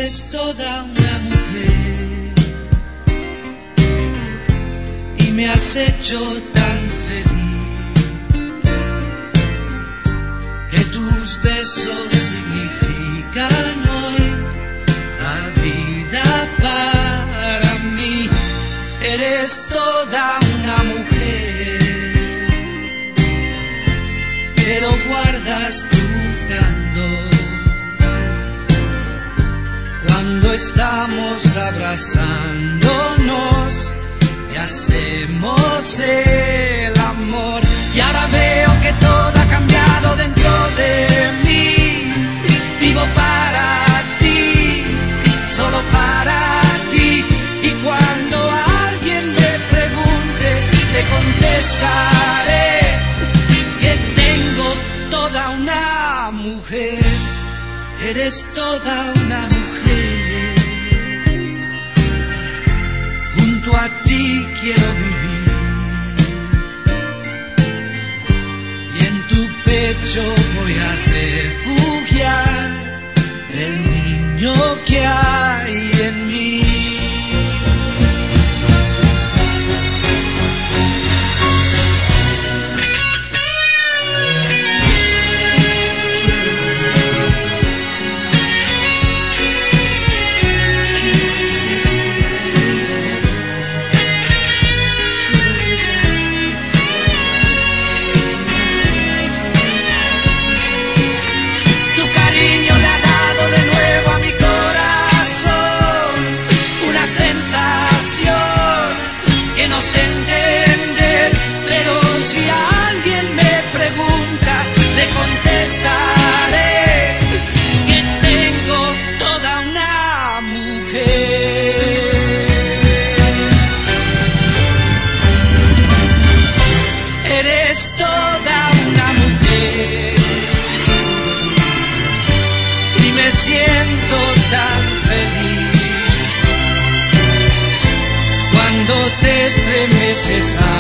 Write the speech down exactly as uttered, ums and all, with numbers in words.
Eres toda una mujer y me has hecho tan feliz que tus besos significan hoy la vida para mí. Eres toda una mujer, pero guardas tu candor cuando estamos abrazándonos y hacemos el amor. Y ahora veo que todo ha cambiado dentro de mí. Vivo para ti, solo para ti. Y cuando alguien me pregunte, le contestaré que tengo toda una mujer. Eres toda una mujer. Junto a ti quiero vivir y en tu pecho voy a refugiar el niño que hay en mí. Que no sé entender, pero si alguien me pregunta, le contestaré que tengo toda una mujer. Eres toda una mujer y me siento tan feliz cuando te estremeces.